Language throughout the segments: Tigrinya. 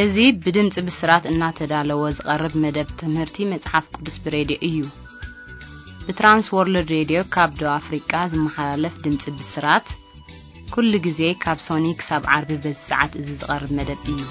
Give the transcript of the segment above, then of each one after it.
እዙي بدمጽ بسرات እናተዳለወ ዝቀርብ መደብ ትምህርቲ መጽሐፍ ቅዱስ ብሬዲዮ እዩ በትራንስ ወርልድ ሬዲዮ ካብ ዶ አፍሪካ ዝመሓላለፍ ድምጽ ብስራት ኩሉ ጊዜ ካብ ሶኒክ ሳብ ዓርብ በሰዓት እዚ ዝቀርብ መደብ እዩ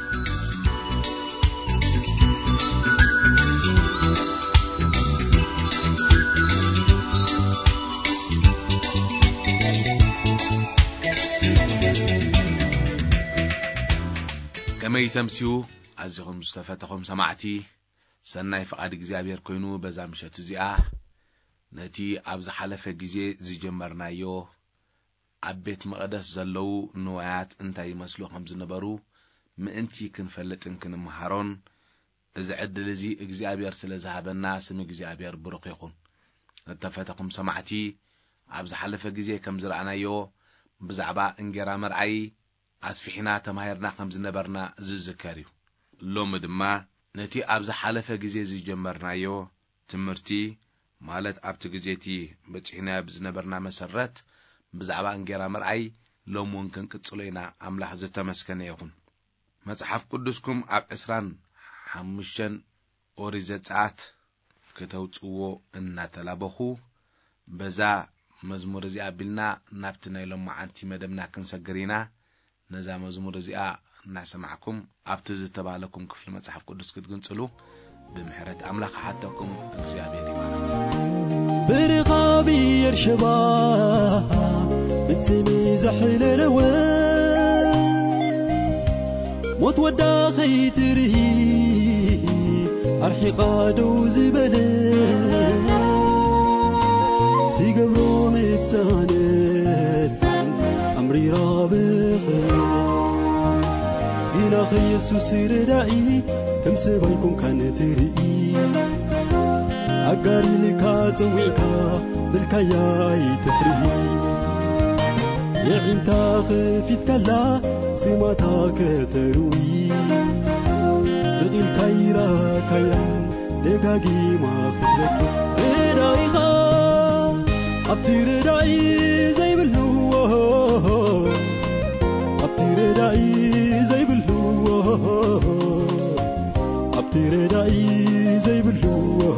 كما يتمسيو عزيكم مستفتكم سمعتي سناي فقاد እግዚአብሔር ኮይኑ በዛ ምሸት እዚኣ ነቲ ኣብዝ ሓለፈ ግዜ ዝጀመርናዮ አቤት መቅደስ ዘለው ንዋያት እንታይ ይመስሉ ከም ዝነበሩ ምእንቲ ክንፈልጥን ክንመሃሮን እዚ ዕድል እዚ እግዚአብሔር ስለዝሃበና ስም እግዚአብሔር ብሩኽ ይኹን ተፈተኩም ሰማዕቲ ኣብዝ ሓለፈ ግዜ ከም ዝራእናዮ ብዛዕባ እንጀራ መርዓይ አስፊሕና ተማሂርና ከም ዝነበርና ዝዝከርዩ ሎም ድማ ነቲ ኣብዝ ሓለፈ ግዜ ዝጀመርናዮ ትምህርቲ ማለት ኣብቲ ግዜቲ በጽሕና ብዝነበርና መሰረት ብዛዕባ እንጀራ መርዓይ ሎም ወንከን ቅጽሎይና አምላኽ ዝተመስከነ ይኹን መጽሐፍ ቅዱስኩም ኣብ 25 ኦሪት ዘጸአት ከተውጽዎ እናተላበኹ በዛ መዝሙር እዚ አቢልና ናብቲ ናይ ሎም ማዓንቲ መደብና ክንሰግሪና ነዛ መዝሙር እዚኣ እናሰማዕኩም ኣብቲ ዝተባለኩም ክፍል መጽሐፍ ቅዱስ ክትግንጽሉ ብምሕረት አምላኽ ሓተኩም እግዚአብሔር ይባርክ برغاب يرشبا بتمي زحللو موت ودا خيتره ارحي قادو زبل تيغبرو متساند امري رابخ إلى يسوع سيردائي كم سبايكم كان تري أقاري لك تويكا بالكياي تفري يعين تاخفيت كلا سماتاك تروي سغيل كايرا كيان دقاقي ما خدك ردائيها أبتي ردائي زي باللوه أبتي ردائي زي باللوه أبتي ردائي زي باللوه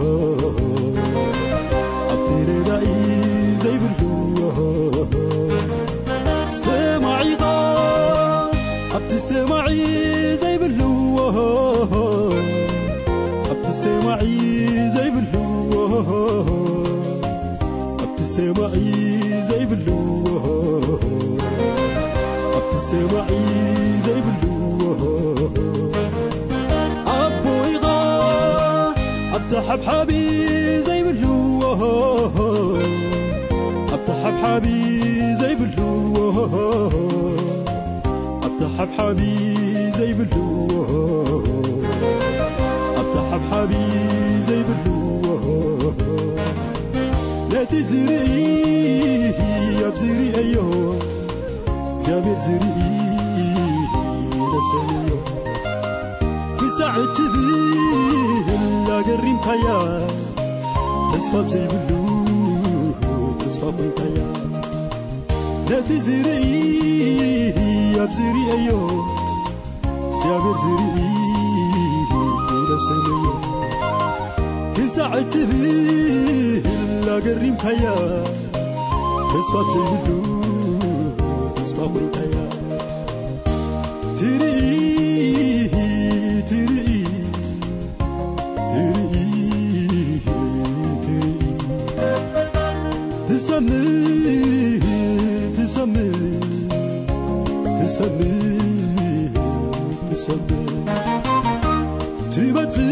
أبتي ردائي زي باللوه سمعي غا أبتي سمعي زي باللوه أبتي سمعي زي باللوه أبتي سمعي زي باللوه أبتي سمعي زي باللوه أبوي غا أبتحب حبي زي باللوه أبتحب حبي زي باللوه أبتحب حبي زي باللوه أبتحب حبي زي باللوه لا تزرعي أبزري أيوه زابر زرعي لسنيو كسعت بيه لا قريم كيا تسفاب زي باللوه تسفاب كيا لا تزرعي أبزري أيوه زابر زرعي لسنيو كسعت بيه لا قريم كيا تسفاب زي باللوه تسفاب كيا تري تري تري تسمي تسمي تسمي تسمي تبتي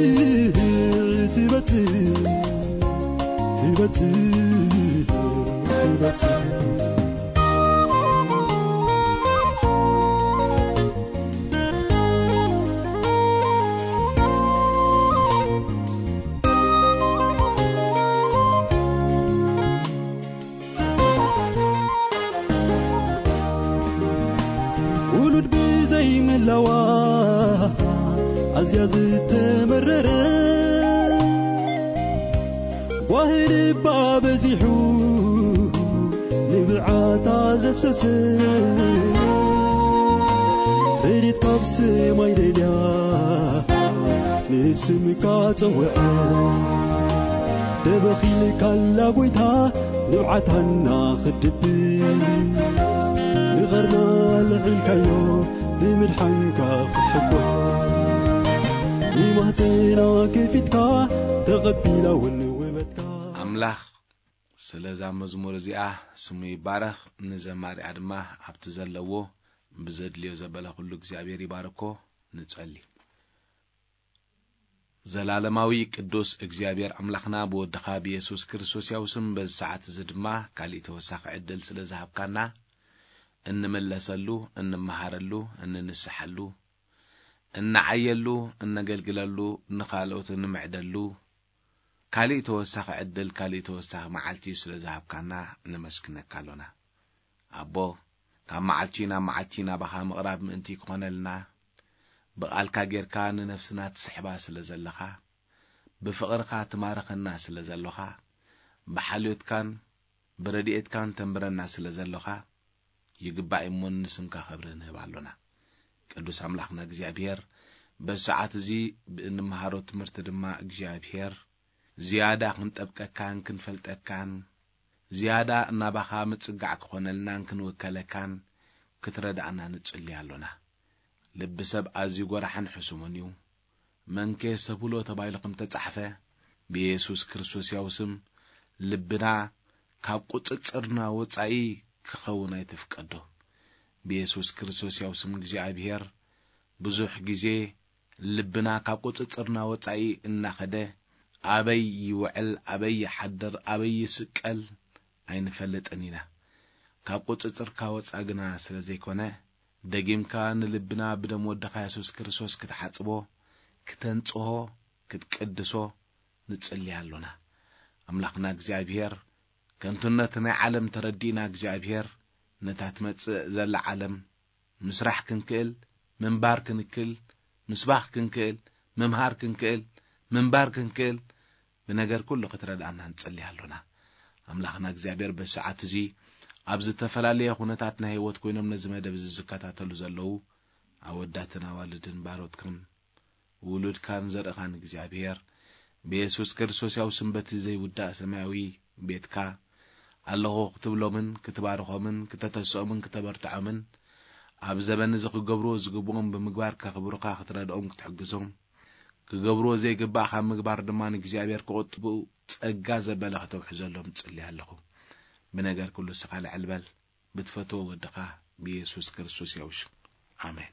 تبتي تبتي تبتي أزياز التمرر واهل باب زيحو نبعات زفسس ريت كابس ما يدليا نسمك أتوقع دبخيل كلا قويتها نبعتنا خدبي نغرنا العلكايو بمدحنك خحبها نمهتنا كيفتك تغبيلا ونوبتك أملاخ سلازا مزمور زيا سمي بارخ نزماري عدما عبتزلوو بزدليو زبلا كل እግዚአብሔር ይባርኮ ንጸልይ ዘላለማዊ ቅዱስ እግዚአብሔር አምላክና በወደኻ በኢየሱስ ክርስቶስ ያውስም በሰዓት ዝድማ ካሊ ተወሳኸ ዕድል ስለዛብካና እንመለሰሉ እንመሃረሉ እንንስሐሉ እንዓየሉ እንገልግለሉ እንኻልኦት እንምዕደሉ ካሊ ተወሳኸ ዕድል ካሊ ተወሳኸ መዓልቲ ስለዛብካና እንመስክነካሎና አቦ كمعلتينا بها مقرب منتي كونلنا بقالكا غيركا نفسنا تسحبا سلازلخا بفقركا تمارخنا سلازلخا بحاليت كان برديت كان تنبرنا سلازلخا يغبا يمون نسمكا خبرنا بالونا قدوس املاحنا እግዚአብሔር በሰዓት እዚ በእንመሃሮ ትምርት ድማ እግዚአብሔር زياده ክንጠብቀካን ክንፈልጠካን زيادة نباخا متصقع كخونلنا كنوكلكان كتردعنا نتصليالونا لبسب ازي غورحن حسومنيو منكي سبولو تبايلكم تتصحفه بيسوس كريستوس يوسم لبنا كاب قصصرنا وصاي كخونا يتفقدو بيسوس كريستوس يوسم እግዚአብሔር ብዙሕ ጊዜ لبنا كاب قصصرنا وصاي እናخده አበይ ይውዕል አበይ ይحدر አበይ ይስቀል አይንፈልጥኒና ካብ ቁጥጥርካ ወጻግና ስለዘይኮነ ደጊምካ ንልብና ብደም ወደኻ ኢየሱስ ክርስቶስ ክትሓጽቦ ክትንጽሆ ክትቀድሶ ንጽልያለና አምላክና እግዚአብሔር ከንቱነትና ዓለም ተረዲና እግዚአብሔር ነታት መጽእ ዘላ ዓለም ምስራሕ ክንክል መንባር ክንክል ምስባህ ክንክል መምሃር ክንክል መንባር ክንክል በነገር ሁሉ ከተረዳና እንጽልያለና አምላክና እግዚአብሔር በሰዓት እዚ አብዝ ተፈላለየ ሁነታትና ህይወት ኮይኖም ነዝመደብ ዝዝካታተሉ ዘለው አወዳትና ዋልድን ባሮትክን ውሉድ ካን ዘረኻን እግዚአብሔር በኢየሱስ ክርስቶስ ያው ስምበት ዘይውዳ ሰማያዊ ቤትካ አለሆ ክትብሎምን ክትባርኾምን ከተተሰኦምን ከተበርታዖምን አብ ዘበን ዝኽገብሩ ዝግቦም በምግባር ከኽብሩካ ክትረዳኦም ክትሕግዞም كغبرو زي غبا خا مغبار دمان እግዚአብሔር ከወጥቡ ጸጋ ዘበለኸ ተውሕዘሎም ጽልያለኹ በነገር ሁሉ ሰቃለ ዕልበል ብትፈቶ ወደኻ በኢየሱስ ክርስቶስ ያውሽ አሜን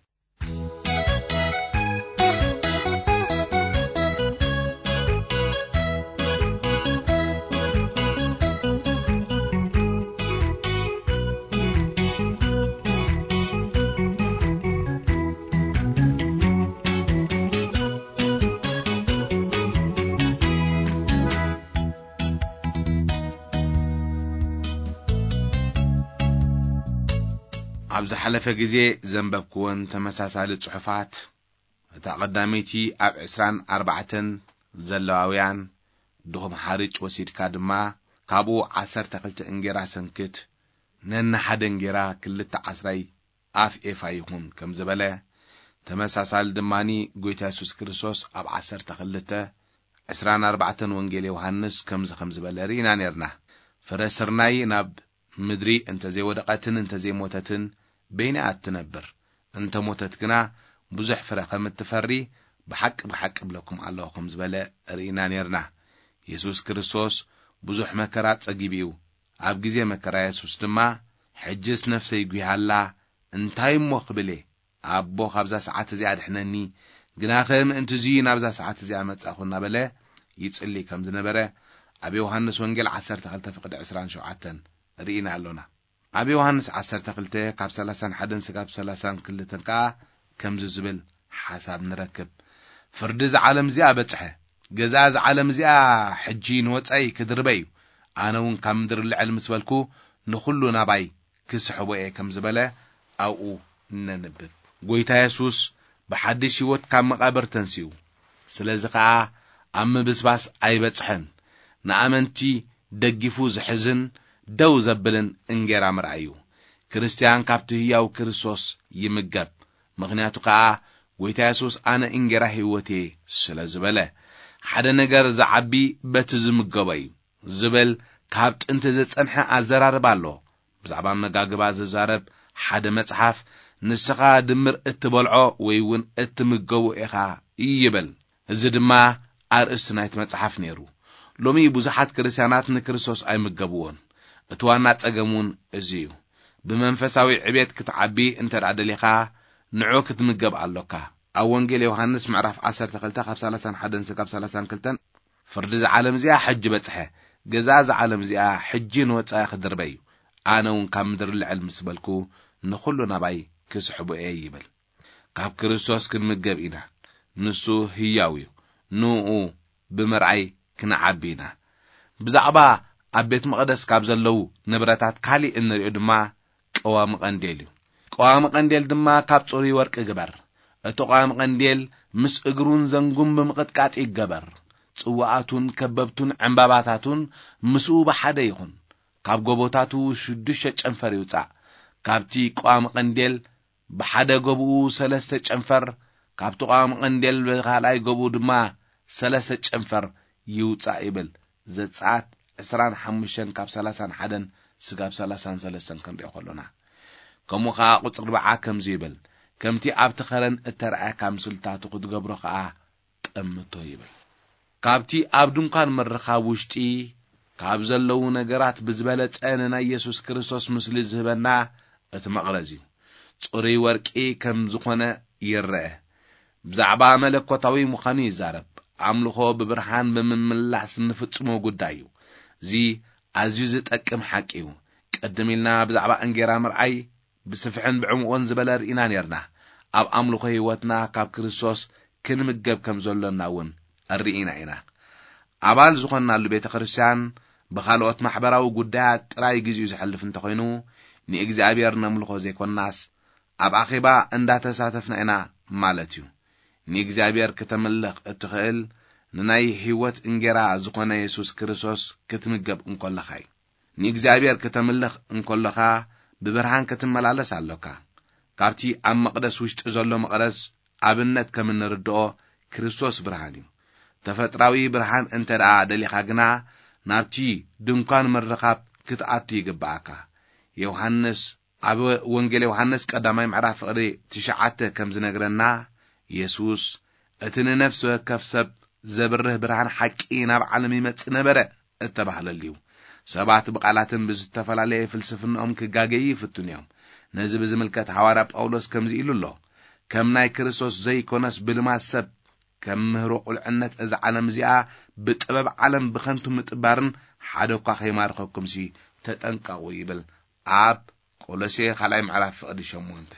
أبز حلفة جزء زنبب كون تمساسال الصحفات تقدميتي أب عسران 4 زلاويان دوهم حارج وسيد كادما كابو 10 انجرا سنكت نن حد انجرا كل 10 اف افايهم كم زبله تمساسال دماني غويتا يسوع كريستوس أب 10 عسران 4 وانجيل يوحنس كم زبله رينا نيرنا فرسرناي ناب مدري انت زي ودقاتن انت زي موتتن بين أتنبر أنت موتتكنا بزح فرق متفري بحق بلكم اللهكم زبالة رئينا نيرنا يسوس كريستوس بزح مكرات أجيبيو عبجزي مكرا يسوس دما حجس نفسي يقويها الله انتاي مقبلي عبو خبزة ساعات زياد حناني قناخم انت زي نابزة ساعات زياد أخونا بلا يتسألي كم زنبرة أبي يوحنس وانجل 10 فقد 10 شعاتن رئينا اللونا أبي يوحنس 10 كاب 31 سكاب 30 كلتن كا كم زبل حساب نركب فردز عالم زيا بتحه جزاز عالم زيا حجين وصاي كدربي انا ون كمدر العلم سبلكو نخلو ناباي كسحبو كم زبله او ننبب غويتا يسوس بحدش يوت كم مقابر تنسيو سلازقا ام بسباس اي بصحن نامنتي دغيفو زحزن دو زبلن انجرا مرعيو ክርስቲያን ካብቲ ያው ክርስቶስ ይምገብ ምክንያቱ ከዓ ጎይታ ኢየሱስ ኣነ እንጀራ ህይወቴ ስለ ዝበለ ሓደ ነገር ዝዓቢ በቲ ዝምገበ እዩ ዝብል ካብ ጥንቲ ዝጸንሐ ኣዘራርባ ኣሎ። ብዛዕባ መጋግባ ዝዛረብ ሓደ መጽሓፍ ንስኻ ድምር እትበልዖ ወይ እውን እትምገቡ ኢኻ ይብል። እዚ ድማ ኣርእስቲ ናይቲ መጽሓፍ ነይሩ። ሎሚ ብዙሓት ክርስቲያናት ንክርስቶስ ኣይምገቡዎን። እቲ ዋና ጸገሙን እዚ እዩ። ብመንፈሳዊ ዕቤት ክትዓቢ እንተዳ ደሊኻ ንዑ ክትምገብ ኣለካ። ኣብ ወንጌል ዮሐንስ ምዕራፍ 12 ካብ 31 እስካብ 32 ፍርዲ ዝዓለም እዚኣ ሕጂ በጽሐ ገዛ ዝዓለም እዚኣ ሕጂ ንወጻኢ ክድርበ እዩ ኣነ እውን ካብ ምድሪ ልዕል ምስ በልኩ ንኹሉ ናባይ ክስሕቡ እየ ይብል። ካብ ክርስቶስ ክንምገብ ኢና። ንሱ ህያው እዩ። ንኡ ብምርኣይ ክንዓቢ ኢና። ብዛዕባ ኣብ ቤት መቕደስ ካብ ዘለው ንብረታት ካሊእ እንሪኦ ድማ ቀዋሚ ቀንዴል እዩ። ቀዋሚ ቀንዴል ድማ ካብ ጽሩይ ወርቂ ግበር። እቲ ቀዋሚ ቀንዴል ምስ እግሩን ዘንጉም ብምቕጥቃጥ ይገበር። ጽዋኣቱን ከበብቱን ዕምባባታቱን ምስኡ ብሓደ ይኹን። ካብ ጎቦታቱ 6 ጨንፈር ይውፃእ። ካብቲ ቀዋሚ ቀንዴል ብሓደ ጎብኡ 3 ጨንፈር፣ ካብቲ ቀዋሚ ቀንዴል ብኻልኣይ ጎብኡ ድማ 3 ጨንፈር ይውፃእ ይብል። ዘጸአት 25 ካብ 31 እስካብ 33 ክንሪኦ ከሎና ከምኡ ከዓ ቁጽሪ 40 ከምዚ ይብል ከምቲ ኣብቲ ኸረን እተርኣየካ ምስልታቱ ክትገብሮ ከዓ ጠምቶ ይብል። ካብቲ ኣብ ድንኳን ምርኻብ ውሽጢ ካብ ዘለው ነገራት ብዝበለጸ ንናይ ኢየሱስ ክርስቶስ ምስሊ ዝህበና እቲ መቕረዝ እዩ። ጽሩይ ወርቂ ከም ዝኾነ ይርአ። ብዛዕባ መለኮታዊ ምዃኑ ይዛረብ። ኣምልኾ ብብርሃን ብምምላስ ንፍጽሞ ጉዳይ እዩ። እዚ ኣዝዩ ዝጠቅም ሓቂ እዩ። ቀደም ኢልና ብዛዕባ እንጀራ ምርኣይ ብስፍሕን ብዕሙቕን ዝበለ ርኢና ነርና። ኣብ ኣምልኾ ህይወትና ካብ ክርስቶስ ክንምገብ ከም ዘሎና እውን ርኢና ኢና። ኣባል ዝኾንናሉ ቤተ ክርስቲያን ብኻልኦት ማሕበራዊ ጉዳያት ጥራይ ግዚኡ ዝሕልፍ እንተኾይኑ ንእግዚአብሔር ነምልኾ ዘይኮናስ ኣብ ኣኼባ እንዳተሳተፍና ኢና ማለት እዩ። ንእግዚአብሔር ከተመልኽ እትኽእል ንናይ ህይወት እንጀራ ዝኾነ ኢየሱስ ክርስቶስ ክትምገብ እንከለኻ እዩ። ንእግዚአብሔር ከተመልኽ እንከለኻ ብብርሃን ክትመላለስ ኣለካ። ካብቲ ኣብ መቕደስ ውሽጢ ዘሎ መቕደስ ኣብነት ከም እንርድኦ ክርስቶስ ብርሃን እዩ። ተፈጥራዊ ብርሃን እንተደኣ ደሊኻ ግና ናብቲ ድንኳን ምርኻብ ክትኣቱ ይግባኣካ። ዮሐንስ ኣብ ወንጌል ዮሐንስ ቀዳማይ ምዕራፍ 9 ከም ዝነግረና ኢየሱስ እቲ ንነፍሲ ወከፍ ሰብ ዘብርህ ብርሃን ሓቂ ናብ ዓለም ይመጽእ ነበረ እተባህለሉ እዩ። ሰባት ብቃላትን ብዝተፈላለየ ፍልስፍናኦም ክጋገይ ይፍቱን እዮም። ነዚ ብዝምልከት ሐዋርያ ጳውሎስ ከምዚ ኢሉ ኣሎ ከም ናይ ክርስቶስ ዘይኮነስ ብልማት ሰብ ከም ምህሮ ቁልዕነት እዚ ዓለም እዚኣ ብጥበብ ዓለም ብኸንቱ ምጥባርን ሓደ እኳ ከይማርኸኩምሲ ተጠንቀቁ ይብል ኣብ ቆሎሴ 2 ምዕራፍ 8።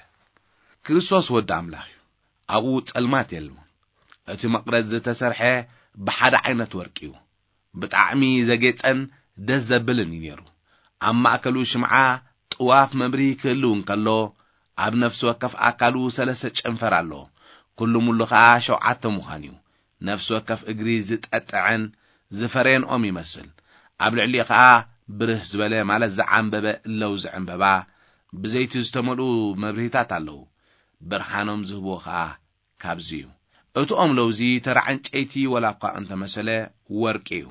ክርስቶስ ወዲ ኣምላኽ እዩ። ኣብኡ ጸልማት የለውን። እቲ መቕረዝ ዝተሰርሐ ብሓደ ዓይነት ወርቂ እዩ። ብጣዕሚ ዘጌጸን ደስ ዘብልን እዩ ነይሩ። ኣብ ማእከሉ ሽምዓ ጥዋፍ መብሪ ክህልው እንከሎ ኣብ ነፍሲ ወከፍ ኣካሉ 3 ጨንፈር ኣሎ። ኩሉ ሙሉ ከዓ 7 ምዃን እዩ። ነፍሲ ወከፍ እግሪ ዝጠጥዐን ዝፈረየን ኦም ይመስል። ኣብ ልዕሊኡ ከዓ ብርህ ዝበለ ማለት ዝዓንበበ ለውዝ ዕምበባ ብዘይቲ ዝተመልኡ መብርሂታት ኣለዉ። ብርሃኖም ዝህብዎ ከዓ ካብዚ እዩ። እቶም ለውዚ ተራ ዕንጨይቲ ወላ እኳ እንተመሰለ ወርቂ እዩ።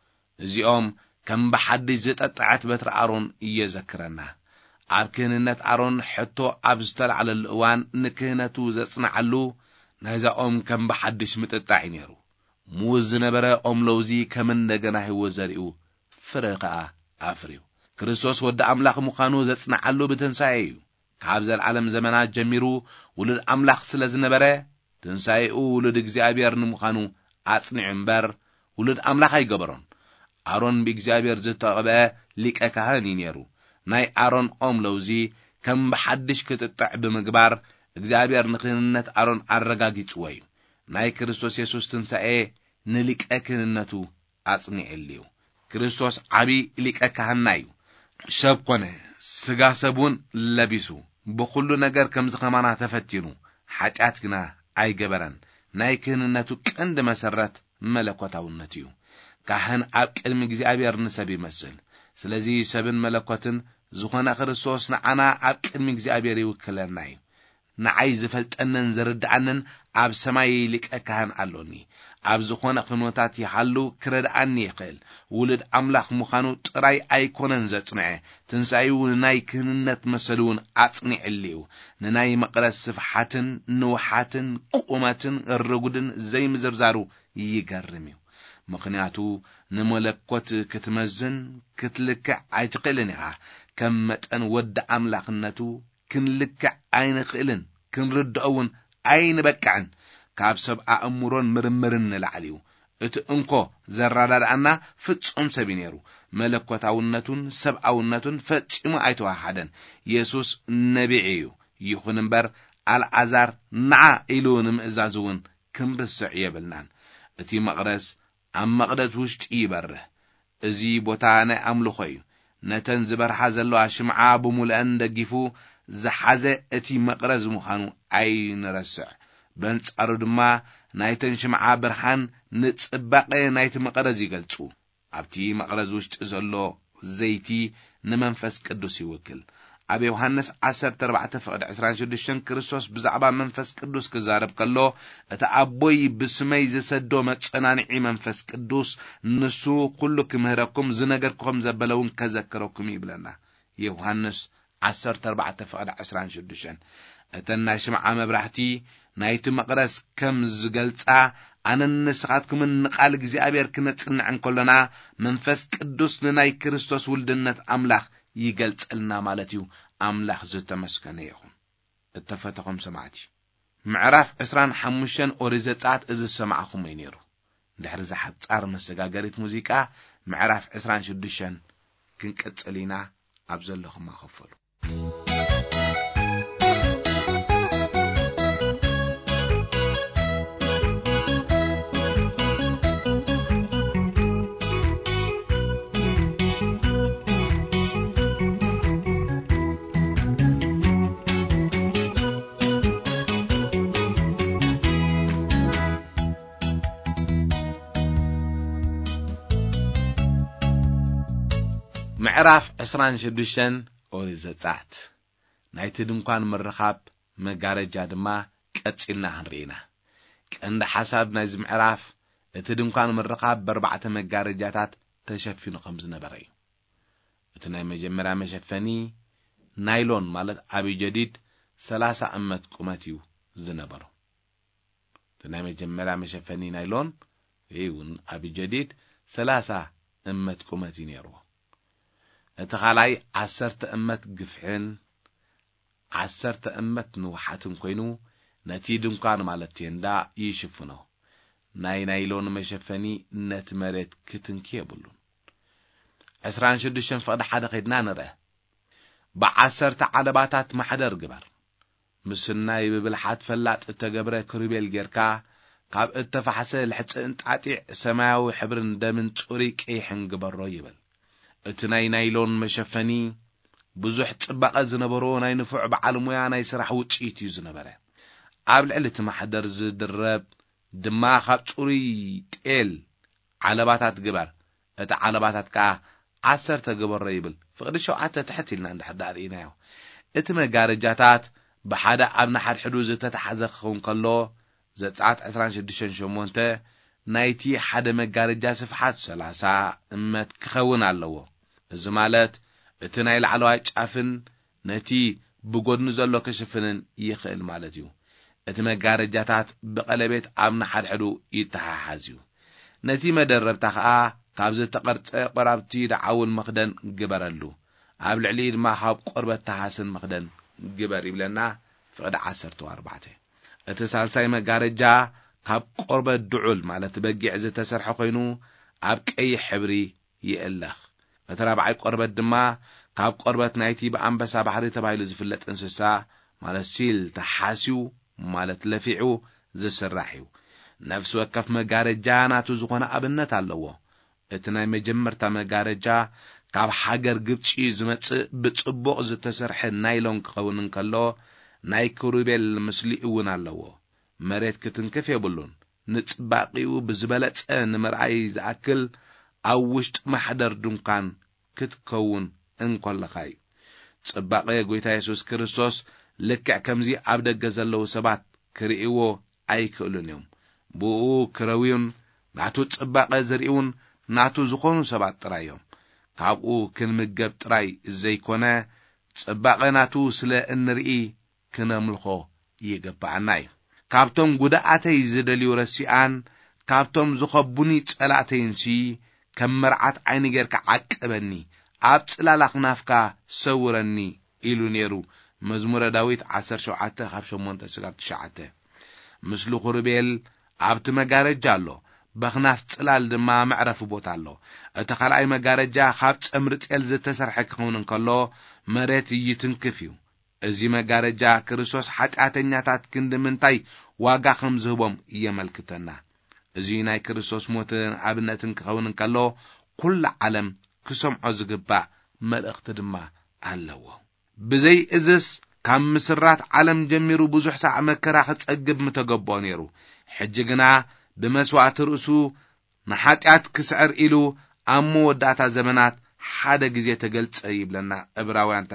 እዚኦም ከም ብሓድሽ ዝጠጥዐት በትሪ ኣሮን እየዘክረና። ኣብ ክህንነት ኣሮን ሕቶ ኣብ ዝተለዓለሉ እዋን ንክህነቱ ዘጽንዓሉ ናይዛኦም ከም ብሓድሽ ምጥጣዕ ነይሩ። ሙዝ ዝነበረ ኦም ለውዚ ከም እንደገና ህይወት ዘሪኡ ፍረ ከዓ ኣፍርዩ። ክርስቶስ ወዲ ኣምላኽ ምዃኑ ዘጽንዓሉ ብትንሣኤ እዩ። ካብ ዘለዓለም ዘመናት ጀሚሩ ውሉድ ኣምላኽ ስለ ዝነበረ ትንሣኤኡ ውሉድ እግዚአብሔር ንምዃኑ ኣጽኒዑ እምበር ውሉድ ኣምላኽ ኣይገበሮን። ኣሮን ብእግዚአብሔር ዝተቐብአ ሊቀ ካህን ነይሩ። ናይ ኣሮን ኦም ለውዚ ከም ብሓድሽ ክትጥዕ ብምግባር እግዚአብሔር ንክህንነት ኣሮን ኣረጋጊጽዎ እዩ። ናይ ክርስቶስ ኢየሱስ ትንሣኤ ንሊቀ ክህንነቱ ኣጽኒዕሉ እዩ። ክርስቶስ ዓብይ ሊቀ ካህንና እዩ። ሰብ ኮነ ስጋ ሰቡን ለቢሱ ብኩሉ ነገር ከም ዝኸማና ተፈቲኑ ኃጢአት ግና ኣይገበረን። ናይ ክህንነቱ ቀንዲ መሰረት መለኮታውነት እዩ። ካህን ኣብ ቅድሚ እግዚአብሔር ንሰብ ይመስል። ስለዚ ሰብን መለኮትን ዝኾነ ክርስቶስ ንዓና ኣብ ቅድሚ እግዚአብሔር ይውክለና እዩ። ንዓይ ዝፈልጠነን ዝርድዓነን ኣብ ሰማይ ሊቀ ካህን ኣሎኒ ኣብ ዝኾነ ኹነታት ይሃሉ ክረድኣኒ ይኽእል ውሉድ ኣምላኽ ምዃኑ ጥራይ ኣይኮነን ዘጽንዐ ትንሣኤው ንናይ ክህንነት መሰሉውን ኣጽኒዕልዩ ንናይ መቕደስ ስፍሓትን ንውሓትን ቁመትን ርጉድን ዘይምዝርዛሩ ይገርም እዩ ምኽንያቱ ንመለኮት ክትመዝን ክትልክዕ ኣይትኽእልን ኢኻ ከም መጠን ወዲ ኣምላኽነቱ ክንልክዕ ኣይንኽእልን ክንርድኦውን ኣይንበቅዕን ካብ ሰብ ኣእምሮን ምርምርን ንላዕሊ እዩ እቲ እንኮ ዘራዳድኣና ፍጹም ሰብ ነይሩ መለኮታውነቱን ሰብኣውነቱን ፈጺሙ ኣይተዋሃደን ኢየሱስ ነቢይ እዩ ይኹን እምበር ኣልዓዛር ንዓ ኢሉ ንምእዛዝ እውን ክንርስዕ የብልናን እቲ መቕደስ ኣብ መቕደስ ውሽጢ ይበርህ እዚ ቦታ ናይ ኣምልኾ እዩ ነተን ዝበርሓ ዘለዋ ሽምዓ ብሙልአን ደጊፉ ዝሓዘ እቲ መቕረዝ ምዃኑ ኣይንረስዕ በንጻሩ ድማ ናይተን ሽምዓ ብርሃን ንጽባቐ ናይቲ መቕረዝ ይገልጹ ኣብቲ መቕረዝ ውሽጢ ዘሎ ዘይቲ ንመንፈስ ቅዱስ ይውክል ኣብ ዮሐንስ 14:26 ክርስቶስ ብዛዕባ መንፈስ ቅዱስ ክዛረብ ከሎ እቲ ኣቦይ ብስመይ ዝሰዶ መጸናንዒ መንፈስ ቅዱስ ንሱ ኩሉ ክምህረኩም ዝነገርኩም ዘበለውን ከዘክረኩም ይብለና ዮሐንስ 14:26 እተን ናይ ሽምዓ መብራህቲ ናይቲ መቕደስ ከም ዝገልጻ ኣነን ንስኻትኩምን ንቓል እግዚኣብሔር ክነጽንዕ እንከሎና መንፈስ ቅዱስ ንናይ ክርስቶስ ውልድነት ኣምላኽ ይገልጸልና ማለት እዩ ኣምላኽ ዝተመስገነ ይኹን እተፈተኹም ሰማዕቲ ምዕራፍ 25 ኦሪት ዘጸአት እዚ ሰማዕኹም እዩ ነይሩ ድሕሪ ዝሓጻር መሰጋገሪት ሙዚቃ ምዕራፍ 26 ክንቀጽል ኢና ኣብ ዘለኹም ኣኸፈሉ ምዕራፍ 26 ኦሪት ዘጸአት ናይቲ ድንኳን ምርኻብ መጋረጃ ድማ ቀጺልና ክንርኢና ቀንዲ ሓሳብ ናይዚ ምዕራፍ እቲ ድንኳን ምርኻብ በርባዕተ መጋረጃታት ተሸፊኑ ከም ዝነበረ እዩ እቲ ናይ መጀመርያ መሸፈኒ ናይሎን ማለት ኣብ ጀዲድ 30 እመት ቁመት እዩ ዝነበሩ እቲ ናይ መጀመርያ መሸፈኒ ናይሎን እውን ኣብ ጀዲድ 30 እመት ቁመት እዩ ነይሩ እቲ ኻልኣይ 10 እመት ግፍዕን 10 እመት ንውሓትን ኮይኑ ነቲ ድንኳን ማለት ቴንዳ ይሽፍኖ ናይ ናይሎን መሸፈኒ ነቲ መሬት ክትንኪ የብሉን 26 ፍቕዲ ሓደ ኸይድና ንርአ ብ10 ዓለባታት ማሕደር ግበር ምስናይ ብብልሓት ፈላጥ እተገብረ ክሩቤል ጌርካ ካብ እተፋሕሰ ልሕፅን ጣጢዕ ሰማያዊ ሕብርን ደምን ጽሩይ ቀይሕን ግበሮ ይብል እቲ ናይ ናይሎን መሸፈኒ ብዙሕ ጽባቐ ዝነበሮ ናይ ንፉዕ በዓል ሞያ ናይ ስራሕ ውጽኢት እዩ ዝነበረ ኣብ ልዕሊ እቲ ማሕደር ዝድረብ ድማ ካብ ጽሩይ ጤል ዓለባታት ግበር እቲ ዓለባታት ከዓ 10 ግበሮ ይብል ፍቕዲ 7 ትሕት ኢልና እንድሕር ኢናዮ እቲ መጋረጃታት ብሓደ ኣብ ናሕድሕዱ ዝተተሓዘ ክኸውን ከሎ ዘጸአት 26:8 ናይቲ ሓደ መጋረጃ ስፍሓት 30 እመት ክኸውን ኣለዎ እዚ ማለት እቲ ናይ ላዕለዋይ ጫፍን ነቲ ብጎድኑ ዘሎ ክሽፍንን ይኽእል ማለት እዩ እቲ መጋረጃታት ብቐለቤት ኣብ ናሕድሕዱ ይተሓሓዝ እዩ ነቲ መደረብታ ከዓ ካብ ዝተቐርጸ ቆራብቲ ደዓውን መኽደን ግበረሉ ኣብ ልዕሊ ድማ ካብ ቆርበት ተሓስን መኽደን ግበር ይብለና ፍቕዲ 14 እቲ ሳልሳይ መጋረጃ ካብ ቆርበት ድዑል ማለት በጊዕ ዝተሰርሐ ኮይኑ ኣብ ቀይሕ ሕብሪ ይእለኽ እቲ ራብዓይ ቆርበት ድማ ካብ ቆርበት ናይቲ ብኣንበሳ ባሕሪ ተባሂሉ ዝፍለጥ እንስሳ ማለት ሲል ተሓስዩ ማለት ለፊዑ ዝስራሕ እዩ ነፍሲ ወከፍ መጋረጃ ናቱ ዝኾነ ኣብነት ኣለዎ እቲ ናይ መጀመርታ መጋረጃ ካብ ሃገር ግብጺ ዝመጽእ ብጽቡቕ ዝተሰርሐ ናይሎን ክኸውን እንከሎ ናይ ክሩቤል ምስሊ እውን ኣለዎ መሬት ክትንክፍ የብሉን ንጽባቂኡ ብዝበለጸ ንምርኣይ ዝኣክል ኣብ ውሽጢ ማሕደር ድንኳን ክትከውን እንከለኻ እዩ ጽባቐ ጐይታ ኢየሱስ ክርስቶስ ልክዕ ከምዚ ኣብ ደገ ዘለዉ ሰባት ክርእይዎ ኣይክእሉን እዮም። ብኡ ክረዊውን ናቱ ጽባቐ ዘርእውን ናቱ ዝኾኑ ሰባት ጥራይ እዮም። ካብኡ ክንምገብ ጥራይ ዘይኮነ ጽባቐ ናቱ ስለ እንርኢ ክነምልኾ ይግባአና እዩ። ካብቶም ጉዳኣተይ ዝደልዩ ረሲኣን ካብቶም ዝኸቡኒ ጸላእተይንሲ ከም መርዓት ዓይኒ ጌርካ ዓቅበኒ ኣብ ጽላላኽ ናፍካ ሰውረኒ ኢሉ ነይሩ። መዝሙረ ዳዊት 17:8-9 ምስሉ ኹርቤል ኣብቲ መጋረጃ ኣሎ፣ በኽናፍ ጽላል ድማ መዕረፊ ቦታ ኣሎ። እቲ ካልኣይ መጋረጃ ካብ ጸምሪ ጤል ዝተሰርሐ ክኸውን እንከሎ መሬት ይትንክፍ እዩ። እዚ መጋረጃ ክርስቶስ ኃጢአተኛታት ክንዲ ምንታይ ዋጋ ከም ዝህቦም የመልክተና። እዚ ናይ ክርስቶስ ሞትን ኣብነትን ክኸውን እንከሎ ኩሉ ዓለም ክሰምዖ ዝግባእ መልእኽቲ ድማ ኣለዎ። ብዘይ እዝስ ካብ ምስራት ዓለም ጀሚሩ ብዙሕ ሳዕ መከራ ክጸግብ ምተገባኦ ነይሩ። ሕጂ ግና ብመስዋዕቲ ርእሱ ንኃጢአት ክስዕር ኢሉ ኣብ መወዳእታ ዘመናት ሓደ ጊዜ ተገልጸ ይብለና ዕብራውያን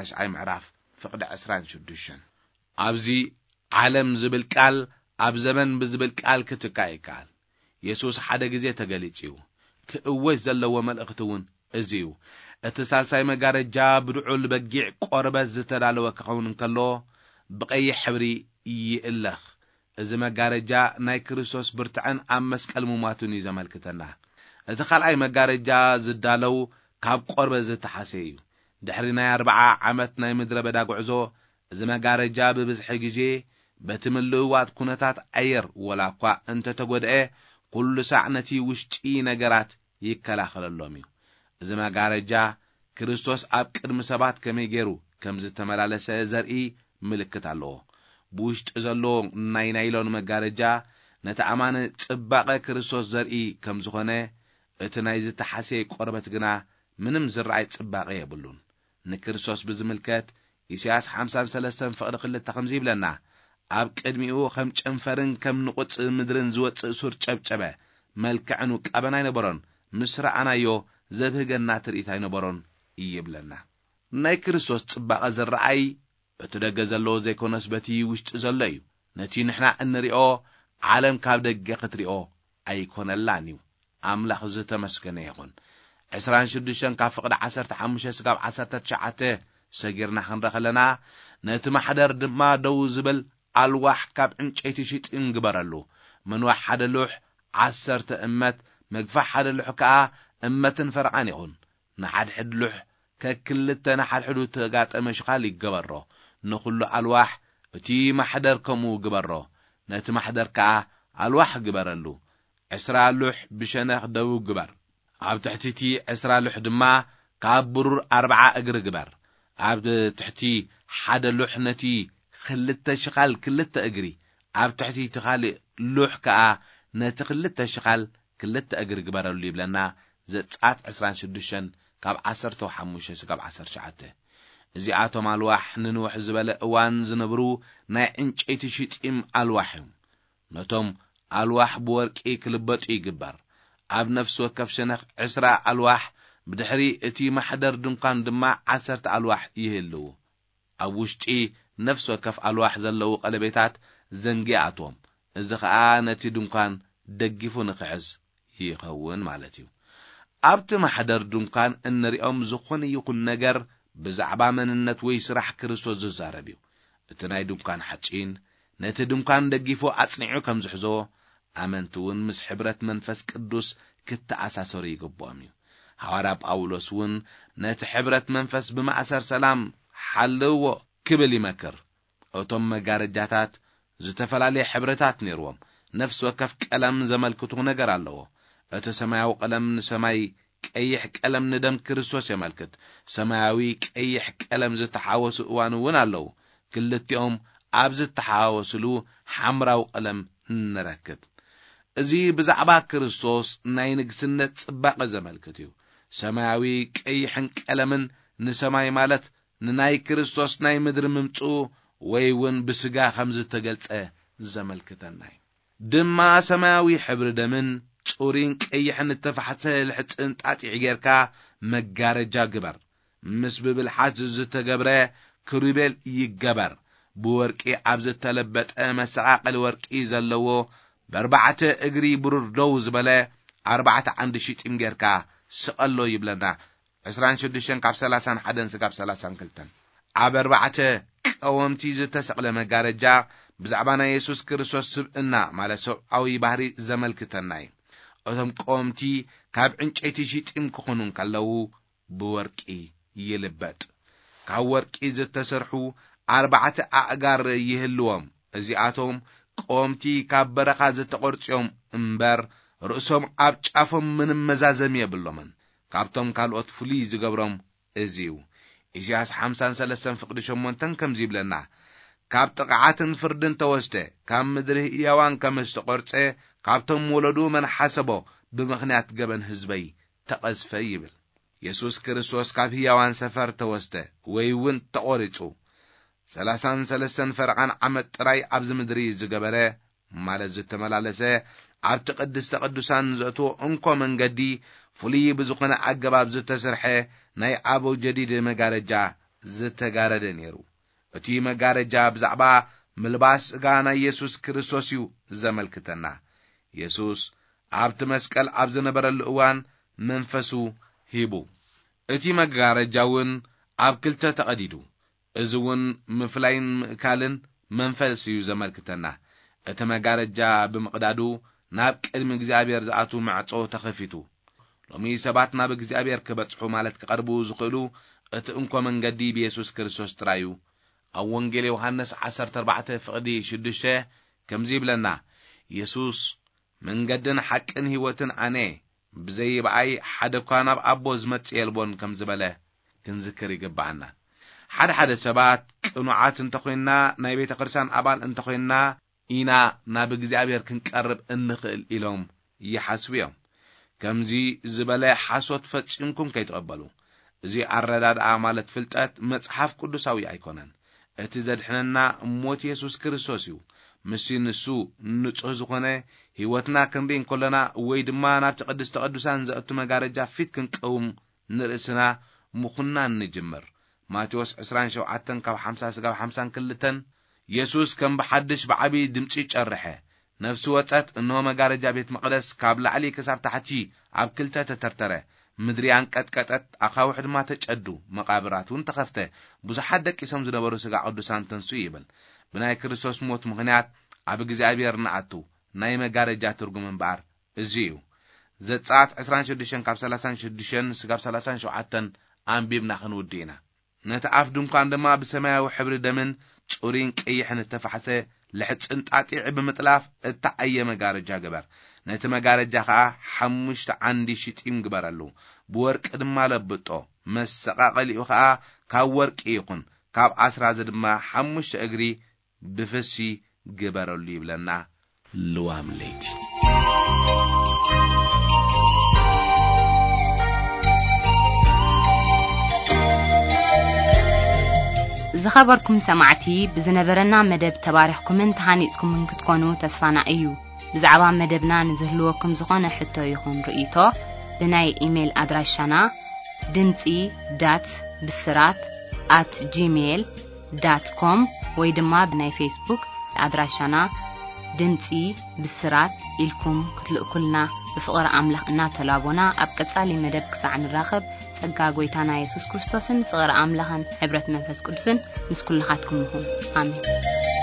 9:26 ኣብዚ ዓለም ዝብል ቃል ኣብ ዘመን ብዝብል ቃል ክትካእ ይከኣል። ኢየሱስ ሓደ ጊዜ ተገሊጹ እዩ። ክእወጅ ዘለዎ መልእኽቲ እውን እዚ እዩ። እቲ ሳልሳይ መጋረጃ ብድዑል በጊዕ ቆርበት ዝተዳለወ ክኸውን እንከሎ ብቀይሕ ሕብሪ ይእለኽ። እዚ መጋረጃ ናይ ክርስቶስ ብርትዕን ኣብ መስቀል ምሟቱን እዩ ዘመልክተና። እቲ ካልኣይ መጋረጃ ዝዳለው ካብ ቆርበት ዝተሓሰ እዩ። ድሕሪ ናይ 40 ዓመት ናይ ምድረ በዳ ጉዕዞ እዚ መጋረጃ ብብዝሒ ጊዜ በቲ ምልእዋጥ ኩነታት ኣየር ወላ እኳ እንተተጎድአ ኩሉ ሳዕ ነቲ ውሽጢ ነገራት ይከላኸለሎም እዩ። እዚ መጋረጃ ክርስቶስ ኣብ ቅድሚ ሰባት ከመይ ገይሩ ከም ዝተመላለሰ ዘርኢ ምልክት ኣለዎ። ብውሽጢ ዘሎ ናይ ናይሎን መጋረጃ ነቲ ኣማነ ጽባቐ ክርስቶስ ዘርኢ ከም ዝኾነ፣ እቲ ናይ ዝተሓሰየ ቆርበት ግና ምንም ዝረኣይ ጽባቐ የብሉን። ንክርስቶስ ብዝምልከት ኢሳይያስ 53:2 ከምዚ ይብለና፣ ኣብ ቅድሚኡ ከም ጨንፈርን ከም ንቁጽ ምድርን ዝወፅእ ሱር ጨብጨበ፣ መልክዕኑ ቀበና ይነበሮን፣ ምስ ረኣናዮ ዘብህገና ትርኢት ኣይነበሮን ይብለና። ናይ ክርስቶስ ጽባቐ ዝረኣይ በቲ ደገ ዘለዎ ዘይኮነስ በቲ ውሽጢ ዘሎ እዩ። ነቲ ንሕና እንሪኦ ዓለም ካብ ደገ ክትሪኦ ኣይኮነላን እዩ። ኣምላኽ ዝተመስገነ ይኹን። 26:15-19 ሰጊርና ክንረኸለና ነቲ ማሕደር ድማ ደው ዝብል ኣልዋሕ ካብ ዕንጨይቲ ሽጢን ግበረሉ። መንዋሕ ሓደ ሉሕ 10 እመት፣ መግፋሕ ሓደ ሉሕ ከዓ እመትን ፈርቓን ይኹን። ንሓድሕድ ሉሕ ከክልተ ንሓድሕዱ ተጋጠመ ሽኻል ይገበሮ። ንኹሉ ኣልዋሕ እቲ ማሕደር ከምኡ ግበሮ። ነቲ ማሕደር ከዓ ኣልዋሕ ግበረሉ። 20 ሉሕ ብሸነኽ ደው ግበር። ኣብ ትሕቲቲ 20 ሉሕ ድማ ካብ ብሩር 4 እግሪ ግበር። ኣብ ትሕቲ ሓደ ሉሕ ነቲ 2 ሽኻል 2 እግሪ፣ ኣብ ትሕቲ ካልእ ሉሕ ከዓ ነቲ 2 ሽኻል 2 እግሪ ግበረሉ ይብለና ዘጸአት 26:15-19። እዚኣቶም ኣልዋሕ ንንውሕ ዝበለ እዋን ዝነብሩ ናይ ዕንጨይቲ ሽጢም ኣልዋሕ እዮም። ነቶም ኣልዋሕ ብወርቂ ክልበጡ ይግበር። ኣብ ነፍሲ ወከፍ ሸነኽ 20 ኣልዋሕ፣ ብድሕሪ እቲ ማሕደር ድንኳን ድማ 10 ኣልዋሕ ይህልው። ኣብ ውሽጢ ነፍሲ ወከፍ ኣልዋሕ ዘለዉ ቀለቤታት ዘንጊኣቶም። እዚ ከዓ ነቲ ድንኳን ደጊፉ ንኽሕዝ ይኸውን ማለት እዩ። ኣብቲ ማሕደር ድንኳን እንሪኦም ዝኾነ ይኹን ነገር ብዛዕባ መንነት ወይ ስራሕ ክርስቶስ ዝዛረብ እዩ። እቲ ናይ ድንኳን ሓጪን ነቲ ድንኳን ደጊፉ ኣጽኒዑ ከም ዝሕዞ ኣመንቲ እውን ምስ ሕብረት መንፈስ ቅዱስ ክተኣሳሰሩ ይግብኦም እዩ። ሐዋርያ ጳውሎስ እውን ነቲ ሕብረት መንፈስ ብማእሰር ሰላም ሓልዎ ክብል ይመክር። እቶም መጋረጃታት ዝተፈላለየ ሕብረታት ነይሮም። ነፍሲ ወከፍ ቀለም ዘመልክቱ ነገር ኣለዎ። እቲ ሰማያዊ ቀለም ንሰማይ፣ ቀይሕ ቀለም ንደም ክርስቶስ የመልክት። ሰማያዊ ቀይሕ ቀለም ዝተሓወሱ እዋን እውን ኣለዉ። ክልቲኦም ኣብ ዝተሓወስሉ ሓምራዊ ቀለም ንረክብ። እዚ ብዛዕባ ክርስቶስ ናይ ንግስነት ጽባቐ ዘመልክት እዩ። ሰማያዊ ቀይሕን ቀለምን ንሰማይ ማለት ንናይ ክርስቶስ ናይ ምድሪ ምምጽኡ ወይ እውን ብስጋ ከም ዝተገልጸ ዘመልክተና እዩ። ድማ ሰማያዊ ሕብሪ ደምን ጹሪን ቀይሕን እተፋሕተ ልሕጽን ጣጢዕ ጌርካ መጋረጃ ግበር። ምስ ብብልሓት ዝተገብረ ክሩቤል ይገበር። ብወርቂ ኣብ ዝተለበጠ መሰቃቀል ወርቂ ዘለዎ በርባዕተ እግሪ ብሩር ደው ዝበለ 4 ዓንዲ ሽጢም ጌርካ ስቀሎ ይብለና 26 ካብ 31 ስጋብ 32 ኣብ 4 ቀወምቲ ዝተሰቅለ መጋረጃ ብዛዕባ ናይ ኢየሱስ ክርስቶስ ስብእና ማለት ሰብኣዊ ባህሪ ዘመልክተና እዩ። እቶም ቀወምቲ ካብ ዕንጨይቲ ሽጢም ክኾኑ ከለው ብወርቂ ይልበጥ። ካብ ወርቂ ዝተሰርሑ 4 ኣእጋር ይህልዎም። እዚኣቶም ቀወምቲ ካብ በረኻ ዝተቆርጽዮም እምበር ርእሶም ኣብ ጫፎም ምንም መዛዘም የብሎምን። ካብቶም ካልኦት ፍሉይ ዝገብሮም እዚዩ። ኢሳይያስ 53:8 ከም ዝብለና ካብ ጥቕዓትን ፍርድን ተወስደ ካብ ምድሪ ሕያዋን ከም ዝተቆርጸ ካብቶም ወለዱ መን ሓሰቦ ብምኽንያት ገበን ህዝበይ ተቐስፈ ይብል። ኢየሱስ ክርስቶስ ካብ ሕያዋን ሰፈር ተወስደ ወይ እውን ተቆሪጹ 33 ፈርቓን ዓመት ጥራይ ኣብ ምድሪ ዝገበረ ማለት ዝተመላለሰ ኣብ ቅድስተ ቅዱሳን ዘእትዎ እንኮ መንገዲ ፍሉይ ብዝኾነ ኣገባብ ዝተሰርሐ ናይ ኣቦ ጀዲድ መጋረጃ ዝተጋረደ ነይሩ። እቲ መጋረጃ ብዛዕባ ምልባስ ሥጋ ናይ ኢየሱስ ክርስቶስ እዩ ዘመልክተና። ኢየሱስ ኣብቲ መስቀል ኣብ ዝነበረሉ እዋን መንፈሱ ሂቡ። እቲ መጋረጃ እውን ኣብ ክልተ ተቐዲዱ። እዚ እውን ምፍላይን ምእካልን መንፈስ እዩ ዘመልክተና። እቲ መጋረጃ ብምቕዳዱ ናብ ቅድሚ እግዚአብሔር ዝኣቱ ማዕጾ ተኸፊቱ። ሎሚ ሰባት ናብ እግዚአብሔር ክበጽሑ ማለት ክቀርቡ ዝኽእሉ እቲ እንኮ መንገዲ በኢየሱስ ክርስቶስ ጥራዩ። ኣብ ወንጌል ዮሐንስ 14:6 ከምዚ ይብለና ኢየሱስ መንገድን ሓቅን ሕይወትን ኣነ ብዘይበኣይ ሓደ እኳ ናብ ኣቦ ዝመጽእ የልቦን ከም ዝበለ ክንዝክር ይግባአና። ሓደ ሰባት ቅኑዓት እንተኾይንና ናይ ቤተ ክርስቲያን ኣባል እንተኾይንና ኢና ናብ እግዚአብሔር ክንቀርብ እንኽእል ኢሎም ይሓስቡ እዮም። ከምዚ ዝበለ ሓሶት ፈጽምኩም ከይተቐበሉ። እዚ ኣረዳድኣ ማለት ፍልጠት መጽሓፍ ቅዱሳዊ ኣይኮነን። እቲ ዘድሕነና ሞት ኢየሱስ ክርስቶስ እዩ። ምስ ንሱ ንጹህ ዝኾነ ሕይወትና ክንርኢ እንከለና ወይ ድማ ናብቲ ቅድስተ ቅዱሳን ዘእቱ መጋረጃ ፊት ክንቀውም ንርእስና ምኹና እንጅምር። ማቴዎስ 27:50-52 ኢየሱስ ከም ብሓድሽ ብዓቢ ድምጺ ጨርሐ ነፍሱ ወጸት እነሆ መጋረጃ ቤት መቅደስ ካብ ላዕሊ ክሳብ ታሕቲ ኣብ ክልተ ተተርተረ። ምድሪ አንቀጥቀጠት፣ ኣኻውሕ ድማ ተጨዱ፣ መቃብራት እውን ተኸፍተ፣ ብዙሓት ደቂሶም ዝነበሩ ሥጋ ቅዱሳን ተንሱ ይብል። ብናይ ክርስቶስ ሞት ምኽንያት ኣብ እግዚአብሔር ንኣቱ ናይ መጋረጃ ትርጉም እምበኣር እዚ እዩ። ዘጸአት 26:36-37 አንቢብና ክንውዲና። ነቲ ኣፍ ድንኳን ድማ ብሰማያዊ ሕብሪ ደምን ጽሩይን ቀይሕን ተፋሕሰ ልሕጽን ጣጢዕ ብምጥላፍ እተዓየ መጋረጃ ገበር። ነቲ መጋረጃ ከዓ 5 ዓንዲ ሽጢም ግበረሉ፣ ብወርቂ ድማ ለብጦ። መሰቃቀሊኡ ከዓ ካብ ወርቂ ይኹን፣ ካብ ኣስራዚ ድማ 5 እግሪ ብፍሲ ግበረሉ ይብለና። ልዋም ለይቲ ዝኸበርኩም ሰማዕቲ ብዝነበረና መደብ ተባሪኽኩምን ተሃኒጽኩምን ክትኮኑ ተስፋና እዩ። ብዛዕባ መደብና ንዝህልወኩም ዝኾነ ሕቶ ይኹን ርእይቶ ብናይ ኢሜል ኣድራሻና dimci.bisrat@gmail.com ወይ ድማ ብናይ ፌስቡክ ኣድራሻና ድምጺ ብስራት ኢልኩም ክትልእኩልና ብፍቕሪ ኣምላኽ እናተላቦና ኣብ ቀጻሊ መደብ ክሳዕ ንራኸብ ጸጋ ጎይታና ኢየሱስ ክርስቶስን ፍቕሪ ኣምላኽን ሕብረት መንፈስ ቅዱስን ምስ ኩልኻትኩም ይኹን። ኣሜን።